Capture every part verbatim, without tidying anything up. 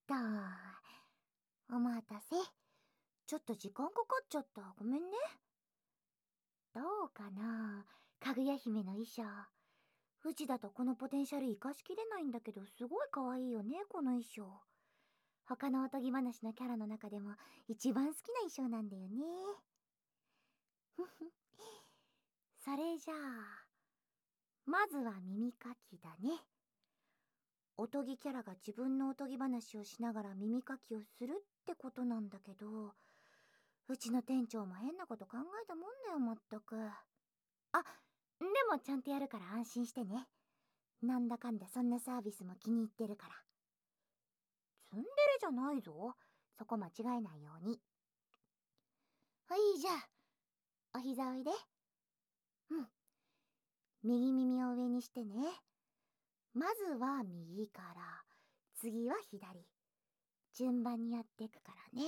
と。お待たせ。ちょっと時間かかっちゃった。ごめんね。どうかな、かぐや姫の衣装。うちだとこのポテンシャル生かしきれないんだけど、すごい可愛いよね、この衣装。他のおとぎ話のキャラの中でも一番好きな衣装なんだよね。ふふ。それじゃあ、まずは耳かきだね。おとぎキャラが自分のおとぎ話をしながら耳かきをするってことなんだけど、うちの店長も変なこと考えたもんだよ、まったく。あ、でもちゃんとやるから安心してね。なんだかんだそんなサービスも気に入ってるから。ツンデレじゃないぞ。そこ間違えないように。はい、じゃあ、お膝おいで。うん。右耳を上にしてね。まずは右から、次は左。順番にやっていくからね。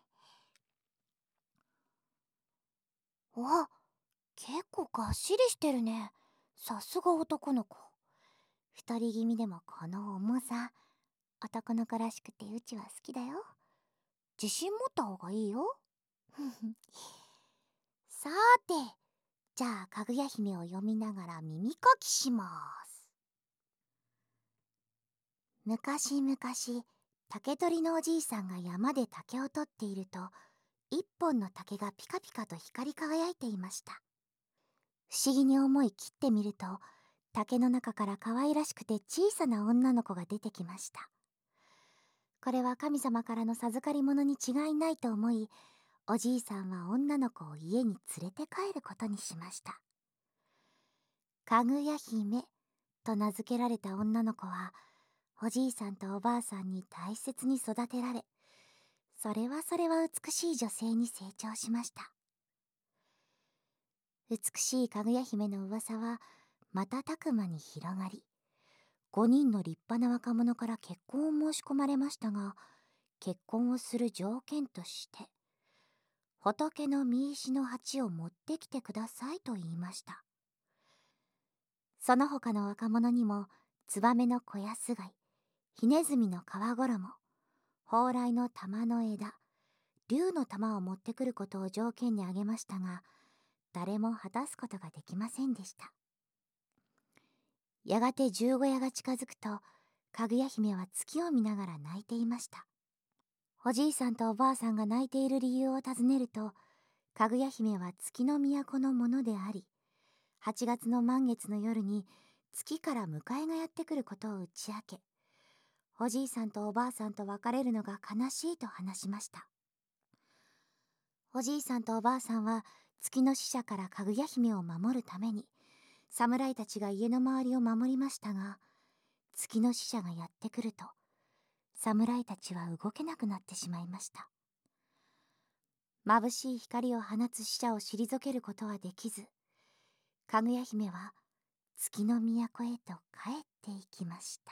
あ、結構がっしりしてるね。さすが男の子。太り気味でもこの重さ。男の子らしくてうちは好きだよ。自信持った方がいいよ。さーて、じゃあかぐや姫を読みながら耳かきします。昔々、竹取のおじいさんが山で竹を取っていると、一本の竹がピカピカと光り輝いていました。不思議に思い切ってみると、竹の中から可愛らしくて小さな女の子が出てきました。これは神様からの授かり物に違いないと思い、おじいさんは女の子を家に連れて帰ることにしました。かぐや姫と名付けられた女の子は、おじいさんとおばあさんに大切に育てられ、それはそれは美しい女性に成長しました。美しいかぐや姫の噂は瞬く間に広がり、ごにんの立派な若者から結婚を申し込まれましたが、結婚をする条件として、仏の見石の鉢を持ってきてくださいと言いました。その他の若者にも、ツバメの小安貝、ひねずみの皮衣、蓬莱の玉の枝、竜の玉を持ってくることを条件に挙げましたが、誰も果たすことができませんでした。やがて十五夜が近づくと、かぐや姫は月を見ながら泣いていました。おじいさんとおばあさんが泣いている理由を尋ねると、かぐや姫は月の都のものであり、はちがつの満月の夜に月から迎えがやってくることを打ち明け、おじいさんとおばあさんと別れるのが悲しいと話しました。おじいさんとおばあさんは月の使者からかぐや姫を守るために、侍たちが家の周りを守りましたが、月の使者がやってくると、侍たちは動けなくなってしまいました。眩しい光を放つ使者を退けることはできず、かぐや姫は月の都へと帰っていきました。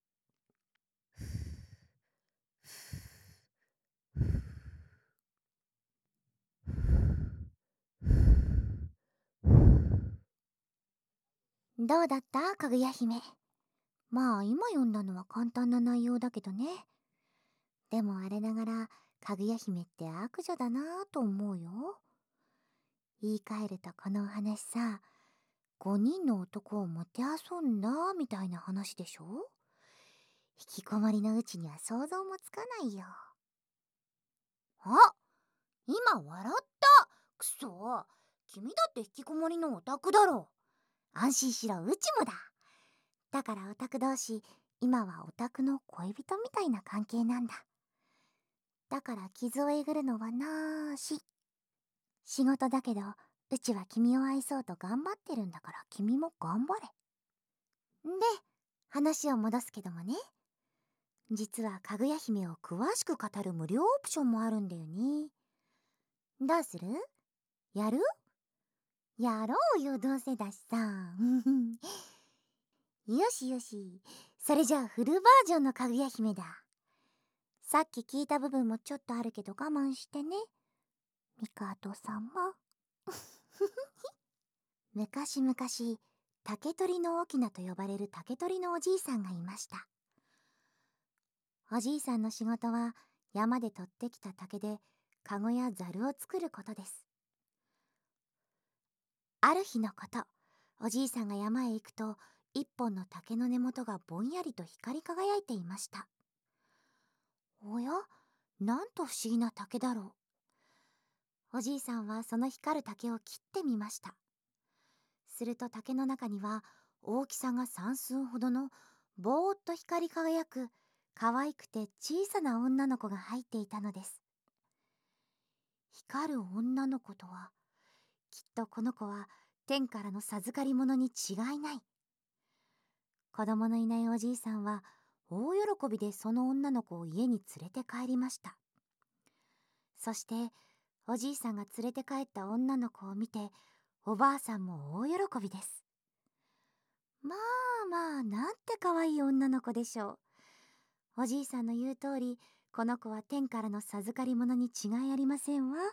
どうだったかぐや姫。まあ今読んだのは簡単な内容だけどね。でもあれながらかぐや姫って悪女だなぁと思うよ。言い換えるとこのお話さ、ごにんの男をもてあそんだみたいな話でしょ。引きこもりのうちには想像もつかないよ。あ、今笑った。くそ、君だって引きこもりのオタクだろ。安心しろ、うちもだ。だからオタク同士、今はオタクの恋人みたいな関係なんだ。だから傷をえぐるのはなーし。仕事だけど、うちは君を愛そうと頑張ってるんだから君も頑張れ。で、話を戻すけどもね。実はかぐや姫を詳しく語る無料オプションもあるんだよね。どうする？やる？やろうよ、どうせだしさ。よしよし。それじゃあフルバージョンのかぐや姫だ。さっき聞いた部分もちょっとあるけど我慢してね。ミカド様。昔々、竹取の翁と呼ばれる竹取のおじいさんがいました。 おじいさんの仕事は山で取ってきた竹でかごやざるを作ることです。ある日のこと、おじいさんが山へ行くと、一本の竹の根元がぼんやりと光り輝いていました。おや、なんと不思議な竹だろう。おじいさんはその光る竹を切ってみました。すると竹の中には大きさがさん寸ほどのぼーっと光り輝く可愛くて小さな女の子が入っていたのです。光る女の子とは、きっとこの子は天からの授かり物に違いない。子供のいないおじいさんは大喜びでその女の子を家に連れて帰りました。そしておじいさんが連れて帰った女の子を見て、おばあさんも大喜びです。まあまあ、なんて可愛い女の子でしょう。おじいさんの言う通り、この子は天からの授かり物に違いありませんわ。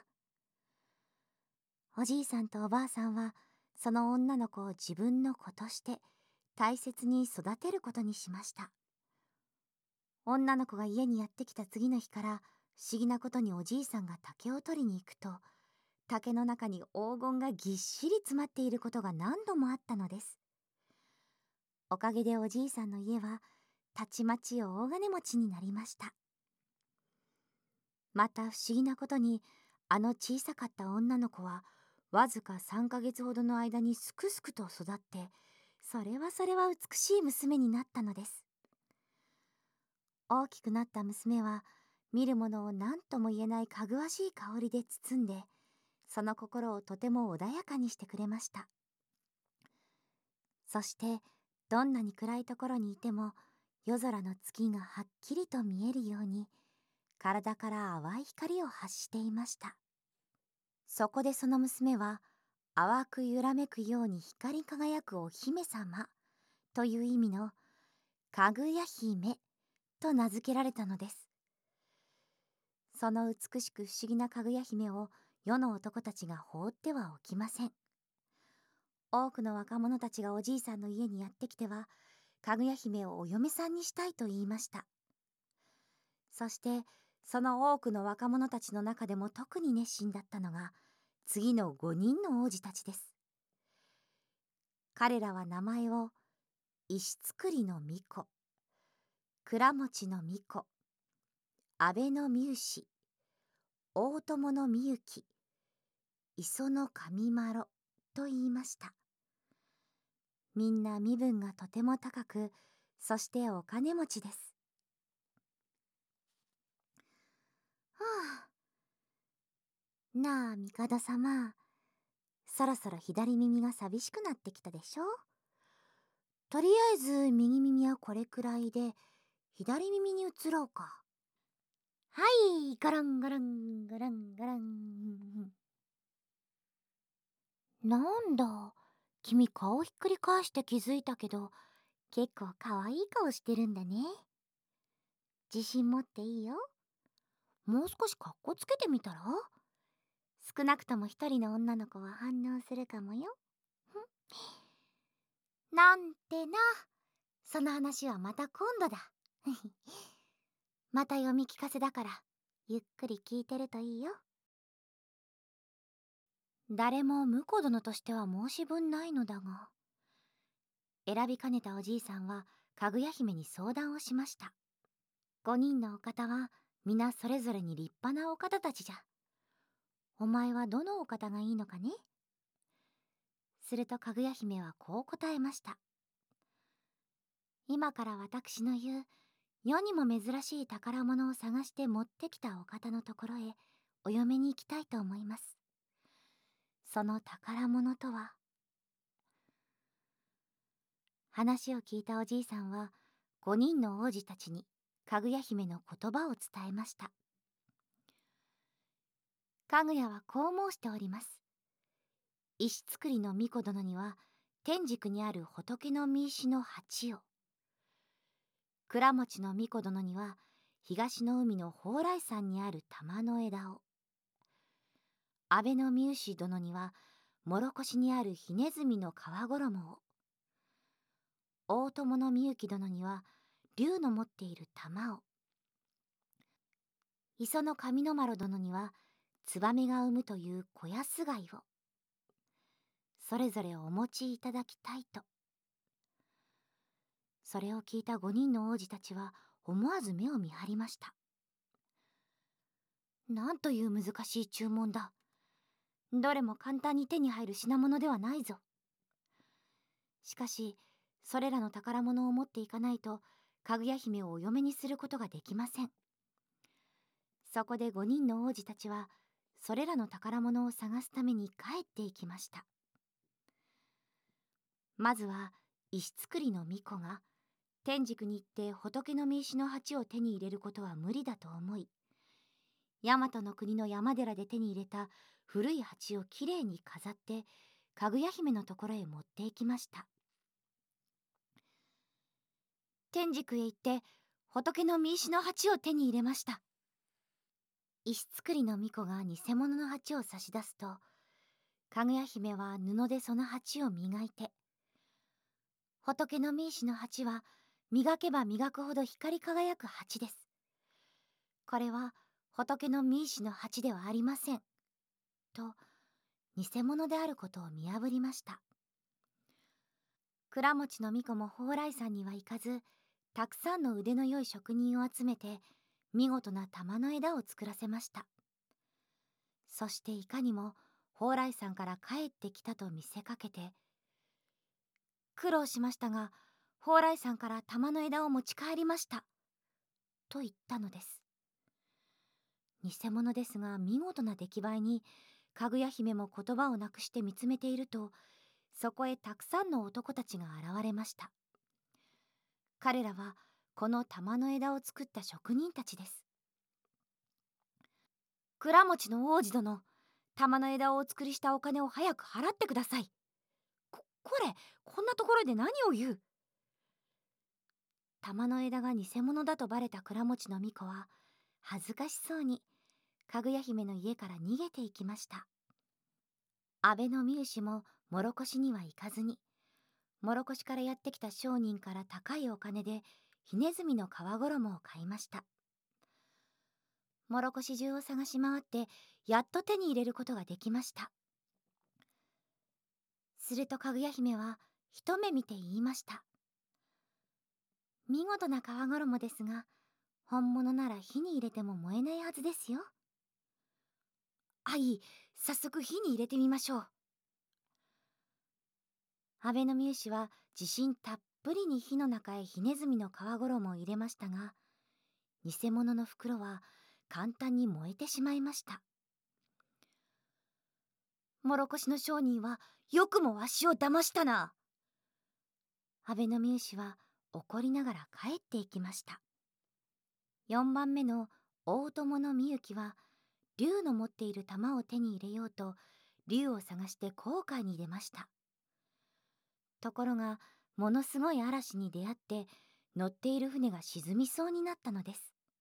おじいさんとおばあさんはその女の子を自分の子として大切に育てることにしました。女の子が家にやってきた次の日から、不思議なことにおじいさんが竹を取りに行くと、竹の中に黄金がぎっしり詰まっていることが何度もあったのです。おかげでおじいさんの家はたちまち大金持ちになりました。また不思議なことに、あの小さかった女の子はわずかさんかげつほどの間にすくすくと育って、それはそれは美しい娘になったのです。大きくなった娘は見る者を何とも言えないかぐわしい香りで包んで、その心をとても穏やかにしてくれました。そしてどんなに暗いところにいても夜空の月がはっきりと見えるように、体から淡い光を発していました。そこでその娘は淡く揺らめくように光り輝くお姫様という意味のかぐや姫と名付けられたのです。その美しく不思議なかぐや姫を世の男たちが放ってはおきません。多くの若者たちがおじいさんの家にやってきては、かぐや姫をお嫁さんにしたいと言いました。そしてその多くの若者たちの中でも特に熱心だったのが次のごにんの王子たちです。彼らは名前を石造りの巫女、倉持の巫女、安倍の三牛、大友のみゆき、磯の神麿と言いました。みんな身分がとても高く、そしてお金持ちです。はあ、なあ帝様、そろそろ左耳が寂しくなってきたでしょ。とりあえず右耳はこれくらいで、左耳に移ろうか。はい、ガランガランガランガラン。なんだ、君顔ひっくり返して気づいたけど、結構可愛い顔してるんだね。自信持っていいよ。もう少しかっこつけてみたら？少なくとも一人の女の子は反応するかもよ。ふん。なんてな。その話はまた今度だ。また読み聞かせだから、ゆっくり聞いてるといいよ。誰も婿殿としては申し分ないのだが。選びかねたおじいさんはかぐや姫に相談をしました。五人のお方は皆それぞれに立派なお方たちじゃ。お前はどのお方がいいのかね。するとかぐや姫はこう答えました。今から私の言う世にも珍しい宝物を探して持ってきたお方のところへお嫁に行きたいと思います。その宝物とは。話を聞いたおじいさんは五人の王子たちにかぐや姫の言葉を伝えました。かぐやはこう申しております。石造りの巫女殿には天竺にある仏の見石の鉢を、倉持の巫女殿には東の海の蓬莱山にある玉の枝を、安倍の三牛殿には諸越にあるひねずみの皮衣を、大友のみゆき殿には竜の持っている玉を、 磯の上の丸殿にはツバメが産むという子安貝をそれぞれお持ちいただきたいと。それを聞いた五人の王子たちは思わず目を見張りました。なんという難しい注文だ。どれも簡単に手に入る品物ではないぞ。しかしそれらの宝物を持っていかないとかぐや姫をお嫁にすることができません。そこで五人の王子たちはそれらの宝物を探すために帰っていきました。まずは石造りの巫女が天竺に行って仏の名石の鉢を手に入れることは無理だと思い、大和の国の山寺で手に入れた古い鉢をきれいに飾ってかぐや姫のところへ持って行きました。天竺へ行って仏の名石の鉢を手に入れました。石造りの巫女が偽物の鉢を差し出すと、かぐや姫は布でその鉢を磨いて、仏の名石の鉢は磨けば磨くほど光り輝く鉢です。これは仏の名石の鉢ではありません。と、偽物であることを見破りました。倉持の巫女も蓬莱山には行かず、たくさんの腕の良い職人を集めて、見事な玉の枝を作らせました。そしていかにも蓬莱山から帰ってきたと見せかけて、苦労しましたが、蓬莱山から玉の枝を持ち帰りました。と言ったのです。偽物ですが見事な出来栄えに、かぐや姫も言葉をなくして見つめていると、そこへたくさんの男たちが現れました。彼らはこの玉の枝を作った職人たちです。倉持の王子殿、玉の枝をお作りしたお金を早く払ってください。こ、これ、こんなところで何を言う。玉の枝が偽物だとバレた倉持の巫女は恥ずかしそうにかぐや姫の家から逃げていきました。安倍の三牛も諸越には行かずに、諸越からやってきた商人から高いお金でひねずみの皮衣を買いました。諸越中を探し回ってやっと手に入れることができました。するとかぐや姫は一目見て言いました。見事な皮衣ですが、本物なら火に入れても燃えないはずですよ。はい、早速火に入れてみましょう。安倍の三牛は自信たっぷりに火の中へひねずみの皮衣を入れましたが、偽物の袋は簡単に燃えてしまいました。諸越の商人はよくもわしを騙したな。安倍の三牛は怒りながら帰っていきました。よんばんめの大友のみゆきは竜の持っている玉を手に入れようと竜を探して航海に出ました。ところがものすごい嵐に出会って乗っている船が沈みそうになったのです。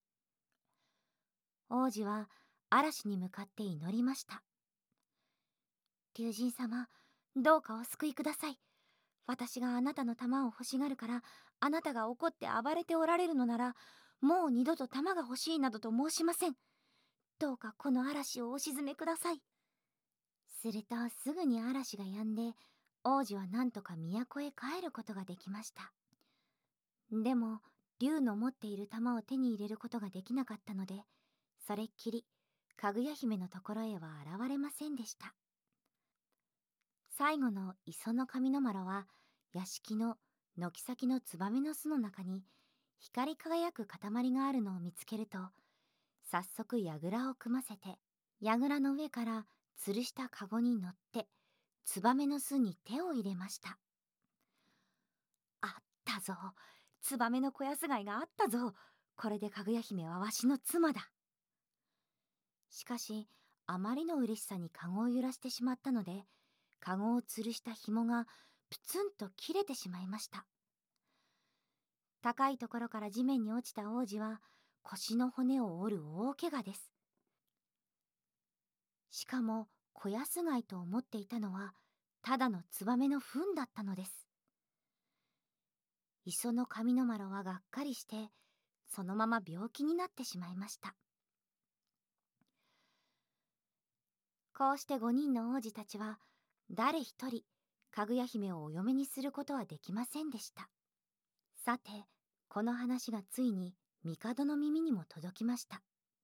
王子は嵐に向かって祈りました。竜神様、どうかお救いください。私があなたの玉を欲しがるから、あなたが怒って暴れておられるのなら、もう二度と玉が欲しいなどと申しません。どうかこの嵐をお鎮めください。するとすぐに嵐が止んで、王子はなんとか都へ帰ることができました。でも竜の持っている玉を手に入れることができなかったので、それっきりかぐや姫のところへは現れませんでした。最後の磯の上の丸は屋敷の軒先のツバメの巣の中に光り輝く塊があるのを見つけると、早速櫓を組ませて櫓の上から吊るしたかごに乗ってツバメの巣に手を入れました。あったぞ、ツバメの子安貝があったぞ。これでかぐや姫はわしの妻だ。しかしあまりの嬉しさにかごを揺らしてしまったので、かごを吊るした紐がプツンと切れてしまいました。高いところから地面に落ちた王子は腰の骨を折る大怪我です。しかも子安貝と思っていたのはただのツバメの糞だったのです。磯の上の丸はがっかりしてそのまま病気になってしまいました。 こうしてごにんの王子たちは誰一人かぐや姫をお嫁にすることはできませんでした。さて、この話がついに帝の耳にも届きました。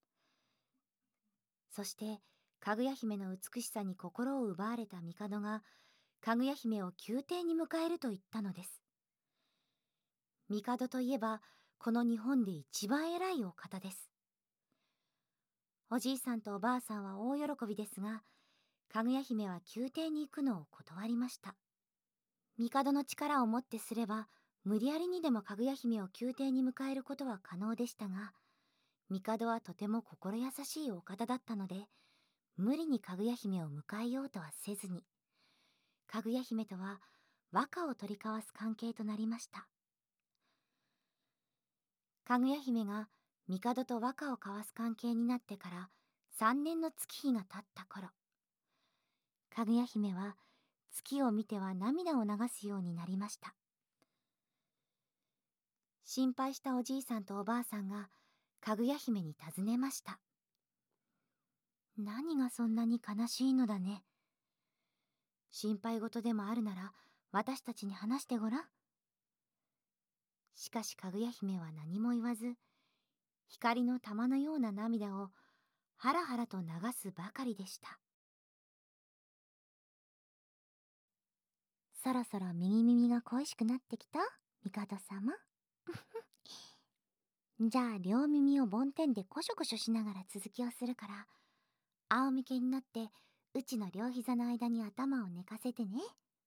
そしてかぐや姫の美しさに心を奪われた帝がかぐや姫を宮廷に迎えると言ったのです。帝といえばこの日本で一番偉いお方です。おじいさんとおばあさんは大喜びですが、かぐや姫は宮廷に行くのを断りました。帝の力をもってすれば無理やりにでもかぐや姫を宮廷に迎えることは可能でしたが、帝はとても心優しいお方だったので、無理にかぐや姫を迎えようとはせずに、かぐや姫とは和歌を取り交わす関係となりました。かぐや姫が帝と和歌を交わす関係になってからさんねんの月日が経った頃、かぐや姫は月を見ては涙を流すようになりました。心配したおじいさんとおばあさんがかぐや姫に尋ねました。何がそんなに悲しいのだね。心配事でもあるなら私たちに話してごらん。しかしかぐや姫は何も言わず、光の玉のような涙をはらはらと流すばかりでした。そろそろ右耳が恋しくなってきた帝様。じゃあ両耳を梵天でコショコショしながら続きをするから、仰向けになってうちの両膝の間に頭を寝かせてね。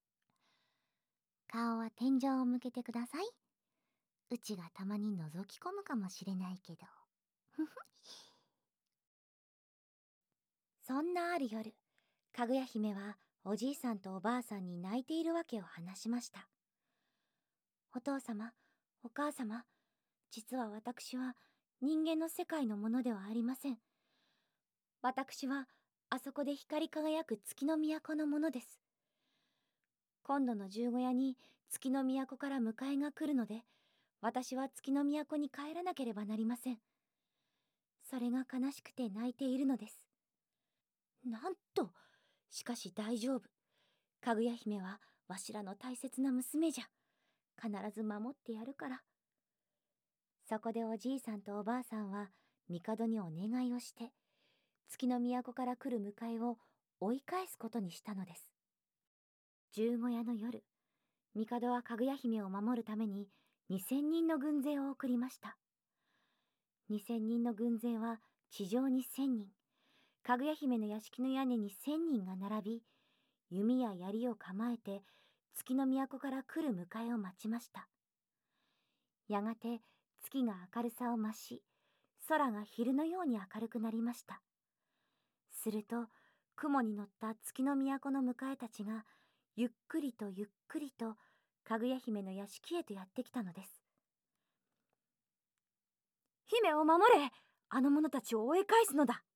顔は天井を向けてください。うちがたまに覗き込むかもしれないけど。そんなある夜、かぐや姫はおじいさんとおばあさんに泣いているわけを話しました。お父様、お母様、実は私は人間の世界のものではありません。私はあそこで光り輝く月の都のものです。今度の十五夜に月の都から迎えが来るので、私は月の都に帰らなければなりません。それが悲しくて泣いているのです。なんと、しかし大丈夫。かぐや姫はわしらの大切な娘じゃ。必ず守ってやるから。そこでおじいさんとおばあさんは帝にお願いをして、月の都から来る迎えを追い返すことにしたのです。十五夜の夜、帝はかぐや姫を守るためににせんにんの軍勢を送りました。にせんにんの軍勢は地上にせんにん、かぐや姫の屋敷の屋根にせんにんが並び、弓や槍を構えて月の都から来る迎えを待ちました。やがて月が明るさを増し、空が昼のように明るくなりました。すると雲に乗った月の都の迎えたちがゆっくりとゆっくりとかぐや姫の屋敷へとやってきたのです。姫を守れ！あの者たちを追い返すのだ！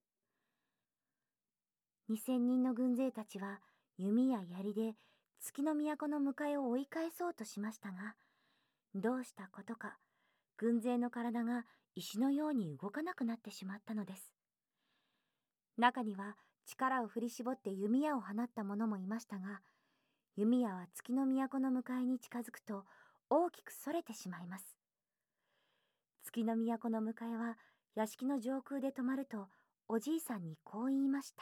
にせんにんの軍勢たちは弓や槍で月の都の迎えを追い返そうとしましたが、どうしたことか軍勢の体が石のように動かなくなってしまったのです。中には力を振り絞って弓矢を放った者もいましたが、弓矢は月の都の迎えに近づくと大きくそれてしまいます。月の都の迎えは屋敷の上空で止まると、おじいさんにこう言いました。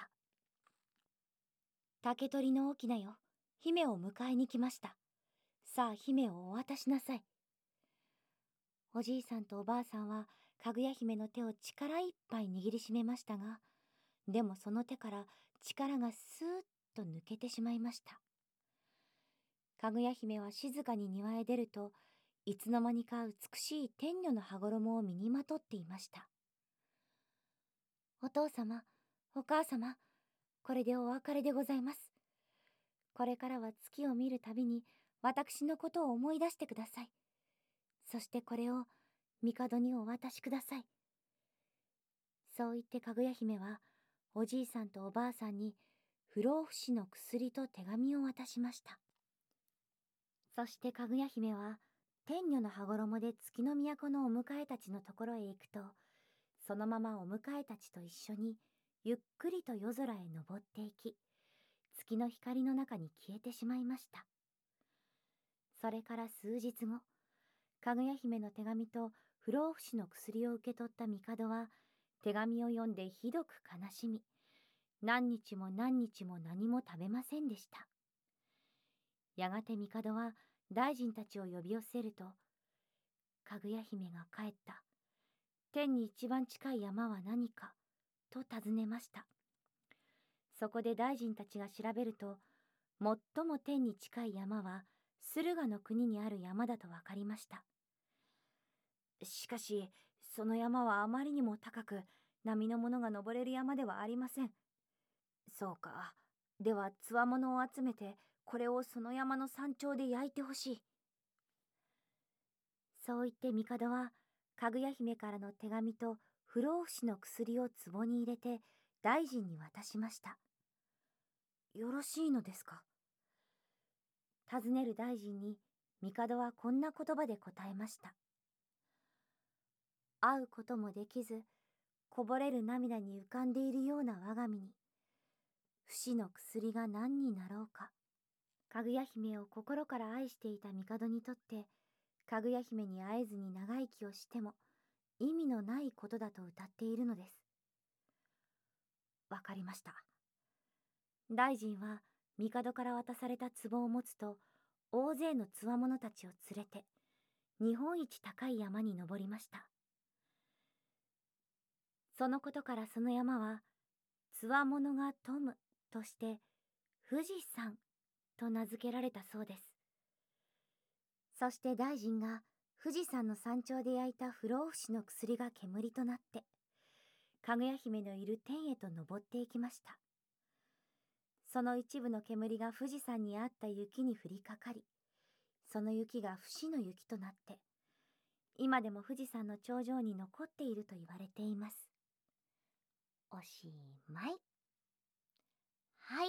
竹取の翁よ、姫を迎えに来ました。さあ姫をお渡しなさい。おじいさんとおばあさんはかぐや姫の手を力いっぱい握りしめましたが、でもその手から力がスーッと抜けてしまいました。かぐや姫は静かに庭へ出ると、いつの間にか美しい天女の羽衣を身にまとっていました。お父様、お母様、これでお別れでございます。これからは月を見るたびに私のことを思い出してください。そしてこれを帝にお渡しください。そう言ってかぐや姫はおじいさんとおばあさんに不老不死の薬と手紙を渡しました。そしてかぐや姫は天女の羽衣で月の都のお迎えたちのところへ行くと、そのままお迎えたちと一緒にゆっくりと夜空へ登っていき、月の光の中に消えてしまいました。それから数日後、かぐや姫の手紙と不老不死の薬を受け取った帝は、手紙を読んでひどく悲しみ、何日も何日も何も食べませんでした。やがて帝は大臣たちを呼び寄せると、かぐや姫が帰った。天に一番近い山は何かと尋ねました。そこで大臣たちが調べると、最も天に近い山は駿河の国にある山だと分かりました。しかし、その山はあまりにも高く、並の者が登れる山ではありません。そうか。では、つわものを集めて、これをその山の山頂で焼いてほしい。そう言って帝は、かぐや姫からの手紙と不老不死の薬を壺に入れて、大臣に渡しました。よろしいのですか？尋ねる大臣に、帝はこんな言葉で答えました。会うこともできず、こぼれる涙に浮かんでいるような我が身に、不死の薬が何になろうか。かぐや姫を心から愛していた帝にとって、かぐや姫に会えずに長生きをしても意味のないことだと歌っているのです。わかりました。大臣は帝から渡された壺を持つと、大勢のつわものたちを連れて、日本一高い山に登りました。そのことからその山は、つわものが富むとして、富士山と名付けられたそうです。そして大臣が富士山の山頂で焼いた不老不死の薬が煙となって、かぐや姫のいる天へと登っていきました。その一部の煙が富士山にあった雪に降りかかり、その雪が不死の雪となって、今でも富士山の頂上に残っていると言われています。おしまい。はい。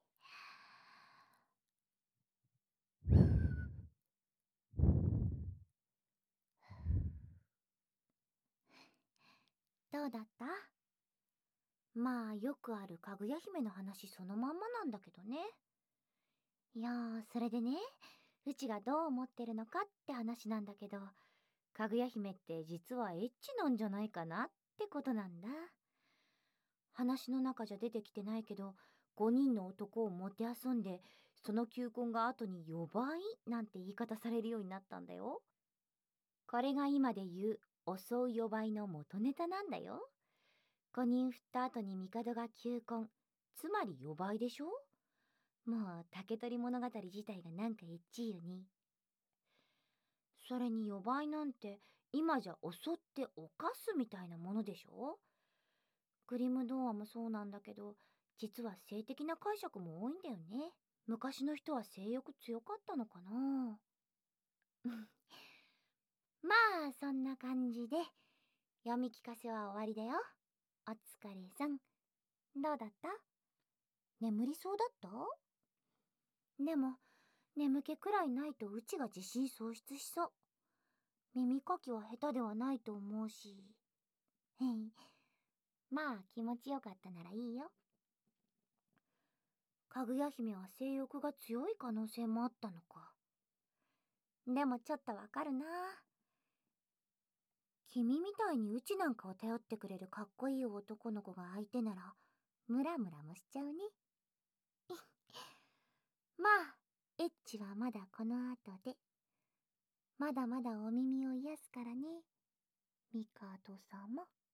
どうだった？まあよくあるかぐや姫の話そのまんまなんだけどね。いやー、それでね、うちがどう思ってるのかって話なんだけど、かぐや姫って実はエッチなんじゃないかなってことなんだ。話の中じゃ出てきてないけど、ごにんの男をもてあそんで、その求婚が後に呼ばいなんて言い方されるようになったんだよ。これが今で言う襲う呼ばいの元ネタなんだよ。ごにん振った後に帝が求婚、つまり呼ばいでしょ。もう竹取物語自体がなんかエッチいよね。それに呼ばいなんて今じゃ襲って犯すみたいなものでしょ。グリム童話もそうなんだけど、実は性的な解釈も多いんだよね。昔の人は性欲強かったのかな。まあそんな感じで読み聞かせは終わりだよ。お疲れさん。どうだった？眠りそうだった？でも眠気くらいないとうちが自信喪失しそう。耳かきは下手ではないと思うし。へい。まあ気持ちよかったならいいよ。かぐや姫は性欲が強い可能性もあったのか。でもちょっとわかるな。君みたいにうちなんかを頼ってくれるかっこいい男の子が相手ならムラムラもしちゃうね。まあエッチはまだこの後で。まだまだお耳を癒すからね、ミカド様。